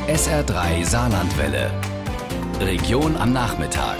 SR3 Saarlandwelle. Region am Nachmittag.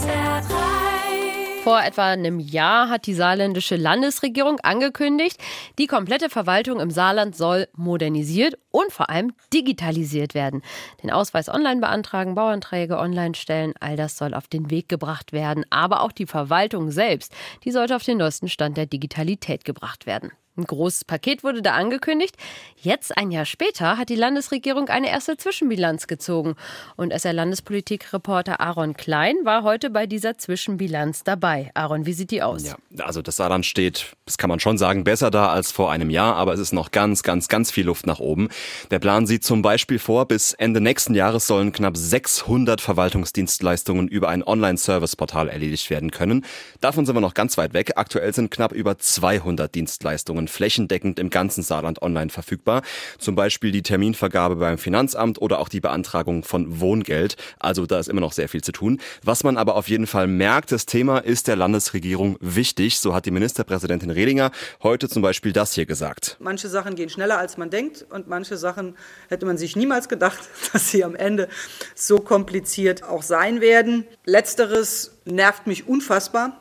Vor etwa einem Jahr hat die saarländische Landesregierung angekündigt, die komplette Verwaltung im Saarland soll modernisiert und vor allem digitalisiert werden. Den Ausweis online beantragen, Bauanträge online stellen, all das soll auf den Weg gebracht werden. Aber auch die Verwaltung selbst, die sollte auf den neuesten Stand der Digitalität gebracht werden. Ein großes Paket wurde da angekündigt. Jetzt, ein Jahr später, hat die Landesregierung eine erste Zwischenbilanz gezogen. Und SR-Landespolitik-Reporter Aaron Klein war heute bei dieser Zwischenbilanz dabei. Aaron, wie sieht die aus? Ja, also das Saarland steht, das kann man schon sagen, besser da als vor einem Jahr. Aber es ist noch ganz viel Luft nach oben. Der Plan sieht zum Beispiel vor, bis Ende nächsten Jahres sollen knapp 600 Verwaltungsdienstleistungen über ein Online-Service-Portal erledigt werden können. Davon sind wir noch ganz weit weg. Aktuell sind knapp über 200 Dienstleistungen flächendeckend im ganzen Saarland online verfügbar. Zum Beispiel die Terminvergabe beim Finanzamt oder auch die Beantragung von Wohngeld. Also da ist immer noch sehr viel zu tun. Was man aber auf jeden Fall merkt, das Thema ist der Landesregierung wichtig. So hat die Ministerpräsidentin Rehlinger heute zum Beispiel das hier gesagt. Manche Sachen gehen schneller, als man denkt, und manche Sachen hätte man sich niemals gedacht, dass sie am Ende so kompliziert auch sein werden. Letzteres nervt mich unfassbar.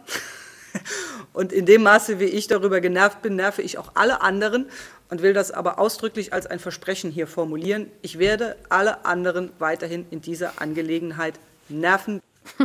Und in dem Maße, wie ich darüber genervt bin, nerve ich auch alle anderen und will das aber ausdrücklich als ein Versprechen hier formulieren. Ich werde alle anderen weiterhin in dieser Angelegenheit nerven.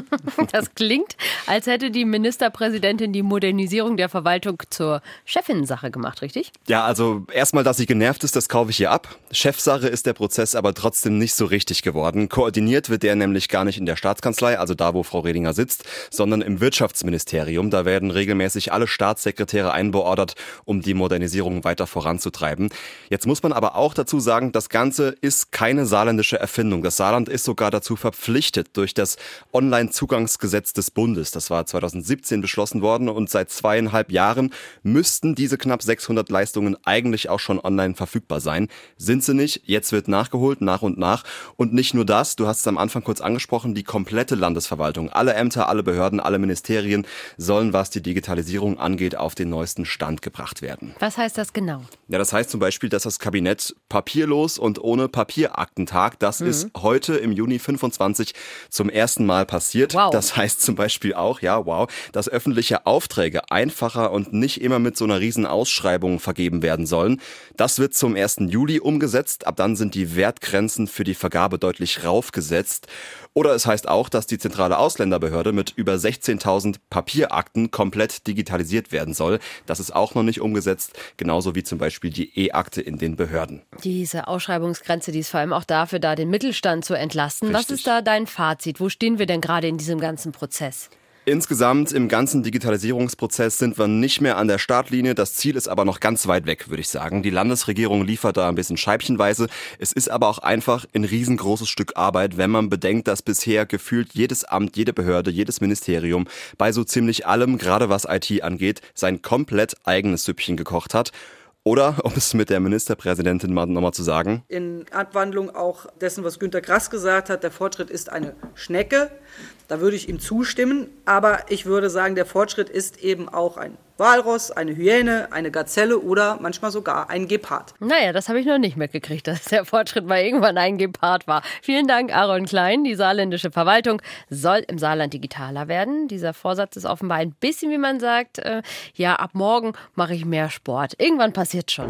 Das klingt, als hätte die Ministerpräsidentin die Modernisierung der Verwaltung zur Chefinnensache gemacht, richtig? Ja, also erstmal, dass sie genervt ist, das kaufe ich ihr ab. Chefsache ist der Prozess aber trotzdem nicht so richtig geworden. Koordiniert wird der nämlich gar nicht in der Staatskanzlei, also da, wo Frau Rehlinger sitzt, sondern im Wirtschaftsministerium. Da werden regelmäßig alle Staatssekretäre einbeordert, um die Modernisierung weiter voranzutreiben. Jetzt muss man aber auch dazu sagen, das Ganze ist keine saarländische Erfindung. Das Saarland ist sogar dazu verpflichtet durch das Online-Zugangsgesetz des Bundes. Das war 2017 beschlossen worden und seit 2,5 Jahren müssten diese knapp 600 Leistungen eigentlich auch schon online verfügbar sein. Sind sie nicht? Jetzt wird nachgeholt, nach und nach. Und nicht nur das, du hast es am Anfang kurz angesprochen, die komplette Landesverwaltung, alle Ämter, alle Behörden, alle Ministerien sollen, was die Digitalisierung angeht, auf den neuesten Stand gebracht werden. Was heißt das genau? Ja, das heißt zum Beispiel, dass das Kabinett papierlos und ohne Papieraktentag, das ist heute im Juni 25 zum ersten Mal passiert. Wow. Das heißt zum Beispiel auch, dass öffentliche Aufträge einfacher und nicht immer mit so einer riesen Ausschreibung vergeben werden sollen. Das wird zum 1. Juli umgesetzt. Ab dann sind die Wertgrenzen für die Vergabe deutlich raufgesetzt. Oder es heißt auch, dass die zentrale Ausländerbehörde mit über 16.000 Papierakten komplett digitalisiert werden soll. Das ist auch noch nicht umgesetzt, genauso wie zum Beispiel die E-Akte in den Behörden. Diese Ausschreibungsgrenze, die ist vor allem auch dafür da, den Mittelstand zu entlasten. Richtig. Was ist da dein Fazit? Wo stehen wir denn gerade in diesem ganzen Prozess? Insgesamt im ganzen Digitalisierungsprozess sind wir nicht mehr an der Startlinie. Das Ziel ist aber noch ganz weit weg, würde ich sagen. Die Landesregierung liefert da ein bisschen scheibchenweise. Es ist aber auch einfach ein riesengroßes Stück Arbeit, wenn man bedenkt, dass bisher gefühlt jedes Amt, jede Behörde, jedes Ministerium bei so ziemlich allem, gerade was IT angeht, sein komplett eigenes Süppchen gekocht hat. Oder, um es mit der Ministerpräsidentin nochmal zu sagen. In Abwandlung auch dessen, was Günter Grass gesagt hat, der Fortschritt ist eine Schnecke. Da würde ich ihm zustimmen. Aber ich würde sagen, der Fortschritt ist eben auch ein Walross, eine Hyäne, eine Gazelle oder manchmal sogar ein Gepard. Naja, das habe ich noch nicht mitgekriegt, dass der Fortschritt mal irgendwann ein Gepard war. Vielen Dank, Aaron Klein. Die saarländische Verwaltung soll im Saarland digitaler werden. Dieser Vorsatz ist offenbar ein bisschen, wie man sagt, ab morgen mache ich mehr Sport. Irgendwann passiert schon.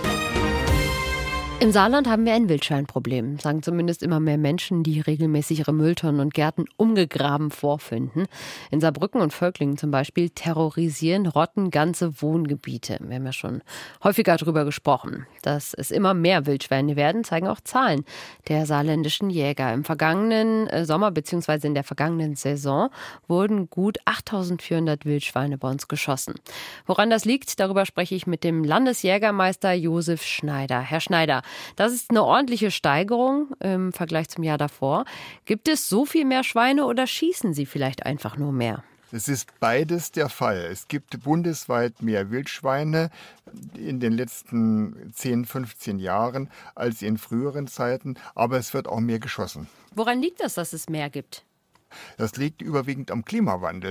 Im Saarland haben wir ein Wildschweinproblem, sagen zumindest immer mehr Menschen, die regelmäßig ihre Mülltonnen und Gärten umgegraben vorfinden. In Saarbrücken und Völklingen zum Beispiel terrorisieren Rotten ganze Wohngebiete. Wir haben ja schon häufiger darüber gesprochen. Dass es immer mehr Wildschweine werden, zeigen auch Zahlen der saarländischen Jäger. Im vergangenen Sommer bzw. in der vergangenen Saison wurden gut 8.400 Wildschweine bei uns geschossen. Woran das liegt, darüber spreche ich mit dem Landesjägermeister Josef Schneider. Herr Schneider, das ist eine ordentliche Steigerung im Vergleich zum Jahr davor. Gibt es so viel mehr Schweine oder schießen sie vielleicht einfach nur mehr? Es ist beides der Fall. Es gibt bundesweit mehr Wildschweine in den letzten 10, 15 Jahren als in früheren Zeiten, aber es wird auch mehr geschossen. Woran liegt das, dass es mehr gibt? Das liegt überwiegend am Klimawandel.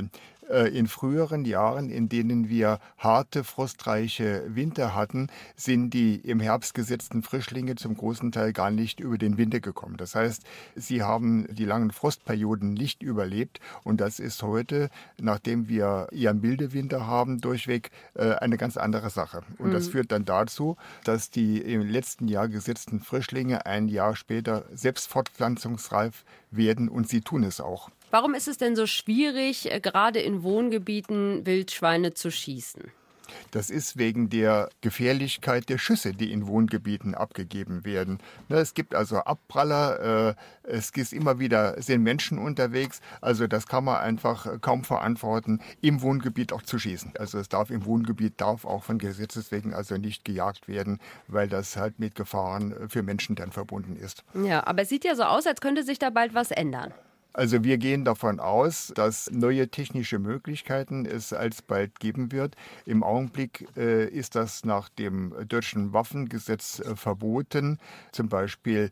In früheren Jahren, in denen wir harte, frostreiche Winter hatten, sind die im Herbst gesetzten Frischlinge zum großen Teil gar nicht über den Winter gekommen. Das heißt, sie haben die langen Frostperioden nicht überlebt und das ist heute, nachdem wir eher milde Winter haben, durchweg eine ganz andere Sache. Und das führt dann dazu, dass die im letzten Jahr gesetzten Frischlinge ein Jahr später selbst fortpflanzungsreif werden und sie tun es auch. Warum ist es denn so schwierig, gerade in Wohngebieten Wildschweine zu schießen? Das ist wegen der Gefährlichkeit der Schüsse, die in Wohngebieten abgegeben werden. Es gibt also Abpraller, es ist immer wieder, sind Menschen unterwegs, also das kann man einfach kaum verantworten, im Wohngebiet auch zu schießen. Also es darf im Wohngebiet auch von Gesetzes wegen also nicht gejagt werden, weil das halt mit Gefahren für Menschen dann verbunden ist. Ja, aber es sieht ja so aus, als könnte sich da bald was ändern. Also wir gehen davon aus, dass neue technische Möglichkeiten es alsbald geben wird. Im Augenblick ist das nach dem deutschen Waffengesetz verboten, zum Beispiel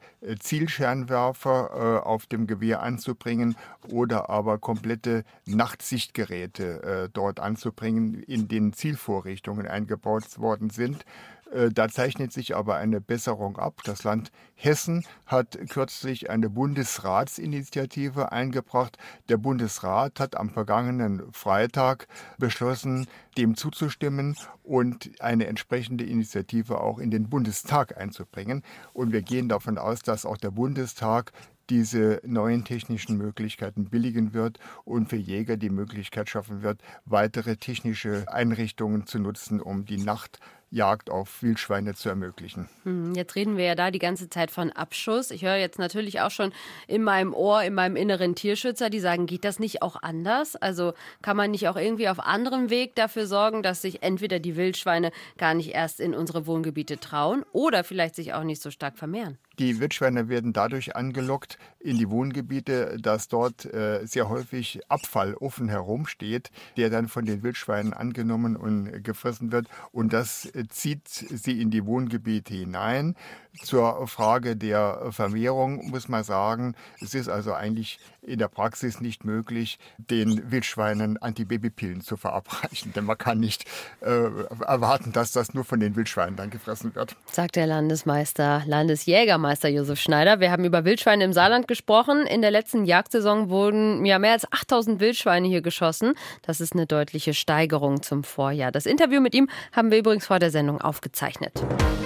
Zielscheinwerfer auf dem Gewehr anzubringen oder aber komplette Nachtsichtgeräte dort anzubringen, in denen Zielvorrichtungen eingebaut worden sind. Da zeichnet sich aber eine Besserung ab. Das Land Hessen hat kürzlich eine Bundesratsinitiative eingebracht. Der Bundesrat hat am vergangenen Freitag beschlossen, dem zuzustimmen und eine entsprechende Initiative auch in den Bundestag einzubringen. Und wir gehen davon aus, dass auch der Bundestag diese neuen technischen Möglichkeiten billigen wird und für Jäger die Möglichkeit schaffen wird, weitere technische Einrichtungen zu nutzen, um die Nachtjagd auf Wildschweine zu ermöglichen. Jetzt reden wir ja da die ganze Zeit von Abschuss. Ich höre jetzt natürlich auch schon in meinem Ohr, in meinem inneren Tierschützer, die sagen, geht das nicht auch anders? Also kann man nicht auch irgendwie auf anderem Weg dafür sorgen, dass sich entweder die Wildschweine gar nicht erst in unsere Wohngebiete trauen oder vielleicht sich auch nicht so stark vermehren? Die Wildschweine werden dadurch angelockt in die Wohngebiete, dass dort sehr häufig Abfall offen herumsteht, der dann von den Wildschweinen angenommen und gefressen wird. Und das zieht sie in die Wohngebiete hinein. Zur Frage der Vermehrung muss man sagen, es ist also eigentlich in der Praxis nicht möglich, den Wildschweinen Antibabypillen zu verabreichen. Denn man kann nicht erwarten, dass das nur von den Wildschweinen dann gefressen wird. Sagt der Landesjägermeister Josef Schneider. Wir haben über Wildschweine im Saarland gesprochen. In der letzten Jagdsaison wurden mehr als 8000 Wildschweine hier geschossen. Das ist eine deutliche Steigerung zum Vorjahr. Das Interview mit ihm haben wir übrigens vor der Sendung aufgezeichnet.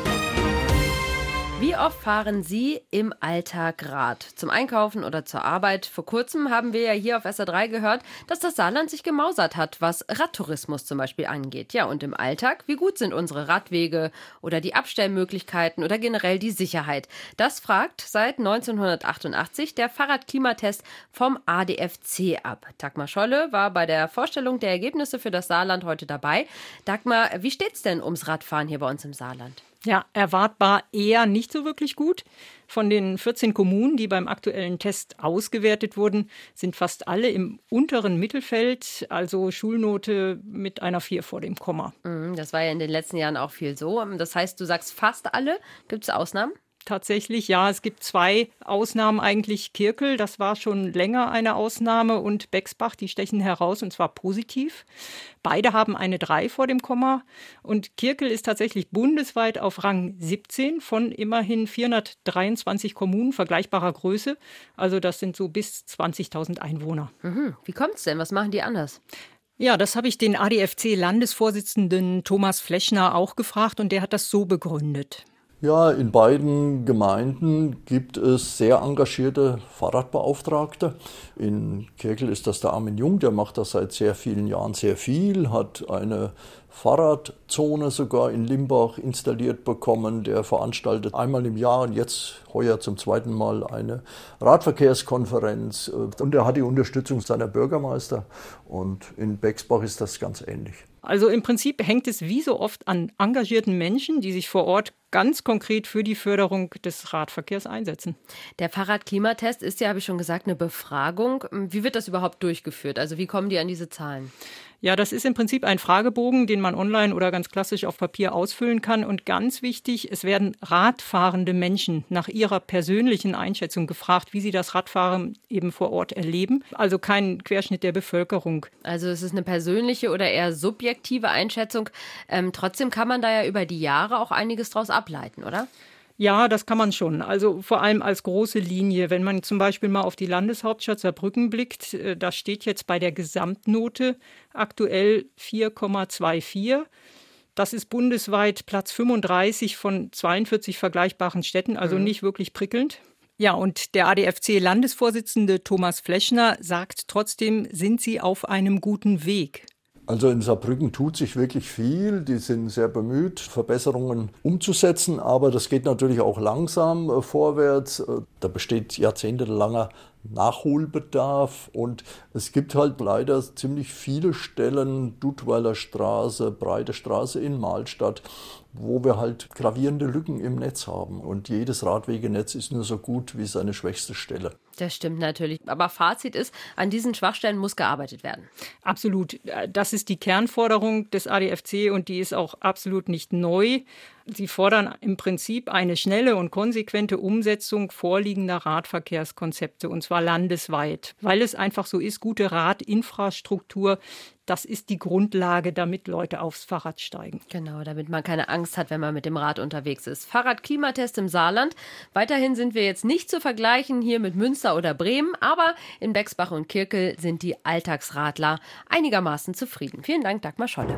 Wie oft fahren Sie im Alltag Rad? Zum Einkaufen oder zur Arbeit? Vor kurzem haben wir ja hier auf SR3 gehört, dass das Saarland sich gemausert hat, was Radtourismus zum Beispiel angeht. Ja, und im Alltag, wie gut sind unsere Radwege oder die Abstellmöglichkeiten oder generell die Sicherheit? Das fragt seit 1988 der Fahrradklimatest vom ADFC ab. Dagmar Scholle war bei der Vorstellung der Ergebnisse für das Saarland heute dabei. Dagmar, wie steht's denn ums Radfahren hier bei uns im Saarland? Ja, erwartbar eher nicht so wirklich gut. Von den 14 Kommunen, die beim aktuellen Test ausgewertet wurden, sind fast alle im unteren Mittelfeld, also Schulnote mit einer 4 vor dem Komma. Das war ja in den letzten Jahren auch viel so. Das heißt, du sagst fast alle. Gibt es Ausnahmen? Tatsächlich, ja, es gibt 2 Ausnahmen eigentlich. Kirkel, das war schon länger eine Ausnahme, und Bexbach, die stechen heraus, und zwar positiv. Beide haben eine 3 vor dem Komma, und Kirkel ist tatsächlich bundesweit auf Rang 17 von immerhin 423 Kommunen vergleichbarer Größe. Also das sind so bis 20.000 Einwohner. Wie kommt es denn? Was machen die anders? Ja, das habe ich den ADFC-Landesvorsitzenden Thomas Fleschner auch gefragt, und der hat das so begründet. Ja, in beiden Gemeinden gibt es sehr engagierte Fahrradbeauftragte. In Kirkel ist das der Armin Jung, der macht das seit sehr vielen Jahren sehr viel, hat eine Fahrradzone sogar in Limbach installiert bekommen. Der veranstaltet einmal im Jahr und jetzt heuer zum 2. Mal eine Radverkehrskonferenz. Und er hat die Unterstützung seiner Bürgermeister. Und in Bexbach ist das ganz ähnlich. Also im Prinzip hängt es wie so oft an engagierten Menschen, die sich vor Ort ganz konkret für die Förderung des Radverkehrs einsetzen. Der Fahrradklimatest ist ja, habe ich schon gesagt, eine Befragung. Wie wird das überhaupt durchgeführt? Also wie kommen die an diese Zahlen? Ja, das ist im Prinzip ein Fragebogen, den man online oder ganz klassisch auf Papier ausfüllen kann. Und ganz wichtig, es werden radfahrende Menschen nach ihrer persönlichen Einschätzung gefragt, wie sie das Radfahren eben vor Ort erleben. Also kein Querschnitt der Bevölkerung. Also es ist eine persönliche oder eher subjektive Einschätzung. Trotzdem kann man da ja über die Jahre auch einiges draus ableiten, oder? Ja, das kann man schon. Also vor allem als große Linie. Wenn man zum Beispiel mal auf die Landeshauptstadt Saarbrücken blickt, da steht jetzt bei der Gesamtnote aktuell 4,24. Das ist bundesweit Platz 35 von 42 vergleichbaren Städten, also nicht wirklich prickelnd. Ja, und der ADFC-Landesvorsitzende Thomas Fleschner sagt trotzdem, sind sie auf einem guten Weg. Also in Saarbrücken tut sich wirklich viel. Die sind sehr bemüht, Verbesserungen umzusetzen. Aber das geht natürlich auch langsam vorwärts. Da besteht jahrzehntelanger Nachholbedarf. Und es gibt halt leider ziemlich viele Stellen, Dudweiler Straße, Breite Straße in Mahlstadt, wo wir halt gravierende Lücken im Netz haben. Und jedes Radwegenetz ist nur so gut wie seine schwächste Stelle. Das stimmt natürlich. Aber Fazit ist, an diesen Schwachstellen muss gearbeitet werden. Absolut. Das ist die Kernforderung des ADFC und die ist auch absolut nicht neu. Sie fordern im Prinzip eine schnelle und konsequente Umsetzung vorliegender Radverkehrskonzepte, und zwar landesweit. Weil es einfach so ist, gute Radinfrastruktur, das ist die Grundlage, damit Leute aufs Fahrrad steigen. Genau, damit man keine Angst hat, wenn man mit dem Rad unterwegs ist. Fahrradklimatest im Saarland. Weiterhin sind wir jetzt nicht zu vergleichen hier mit Münster oder Bremen, aber in Bexbach und Kirkel sind die Alltagsradler einigermaßen zufrieden. Vielen Dank, Dagmar Scholle.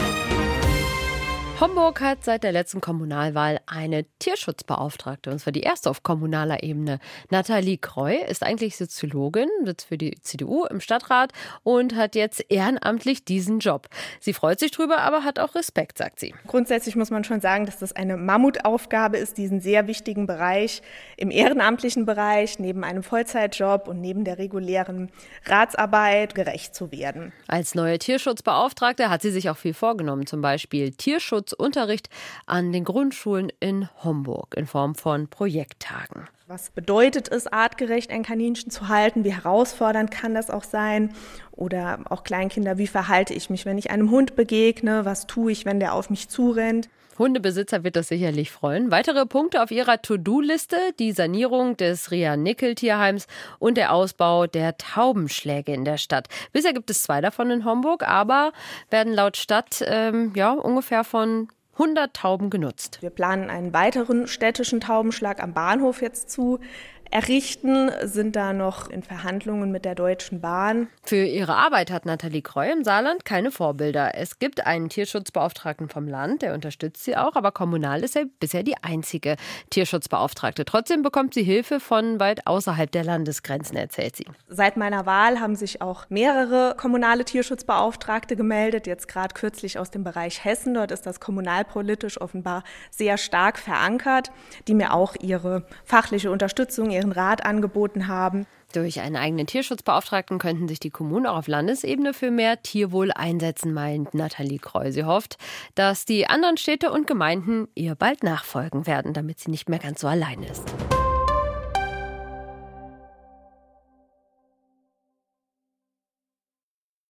Homburg hat seit der letzten Kommunalwahl eine Tierschutzbeauftragte, und zwar die erste auf kommunaler Ebene. Nathalie Kreu ist eigentlich Soziologin, sitzt für die CDU im Stadtrat und hat jetzt ehrenamtlich diesen Job. Sie freut sich drüber, aber hat auch Respekt, sagt sie. Grundsätzlich muss man schon sagen, dass das eine Mammutaufgabe ist, diesen sehr wichtigen Bereich im ehrenamtlichen Bereich neben einem Vollzeitjob und neben der regulären Ratsarbeit gerecht zu werden. Als neue Tierschutzbeauftragte hat sie sich auch viel vorgenommen, zum Beispiel Tierschutzunterricht an den Grundschulen in Homburg in Form von Projekttagen. Was bedeutet es, artgerecht ein Kaninchen zu halten? Wie herausfordernd kann das auch sein? Oder auch Kleinkinder, wie verhalte ich mich, wenn ich einem Hund begegne? Was tue ich, wenn der auf mich zurennt? Hundebesitzer wird das sicherlich freuen. Weitere Punkte auf ihrer To-Do-Liste: die Sanierung des Ria-Nickel-Tierheims und der Ausbau der Taubenschläge in der Stadt. Bisher gibt es 2 davon in Homburg, aber werden laut Stadt ungefähr von 100 Tauben genutzt. Wir planen einen weiteren städtischen Taubenschlag am Bahnhof jetzt zu errichten, sind da noch in Verhandlungen mit der Deutschen Bahn. Für ihre Arbeit hat Nathalie Kreu im Saarland keine Vorbilder. Es gibt einen Tierschutzbeauftragten vom Land, der unterstützt sie auch, aber kommunal ist er bisher die einzige Tierschutzbeauftragte. Trotzdem bekommt sie Hilfe von weit außerhalb der Landesgrenzen, erzählt sie. Seit meiner Wahl haben sich auch mehrere kommunale Tierschutzbeauftragte gemeldet, jetzt gerade kürzlich aus dem Bereich Hessen. Dort ist das kommunalpolitisch offenbar sehr stark verankert, die mir auch ihre fachliche Unterstützung, ihren Rat angeboten haben. Durch einen eigenen Tierschutzbeauftragten könnten sich die Kommunen auch auf Landesebene für mehr Tierwohl einsetzen, meint Nathalie Kreu. Sie hofft, dass die anderen Städte und Gemeinden ihr bald nachfolgen werden, damit sie nicht mehr ganz so allein ist.